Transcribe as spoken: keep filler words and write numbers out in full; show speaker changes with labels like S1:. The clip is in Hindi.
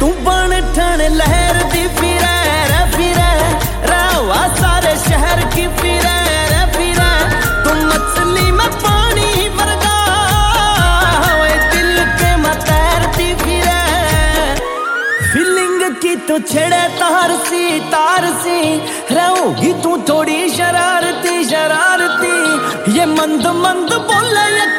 S1: तू बन ठन लहर दी फिरे रे फिरे रवा सारे शहर की फिरे रे फिरे तू मछली में पानी वर्गा ओए दिल के मैं तैरती फिरे फीलिंग की तू छेड़े तार सी तार सी रहोगी तू थोड़ी शरारती शरारती ये मंद मंद बोले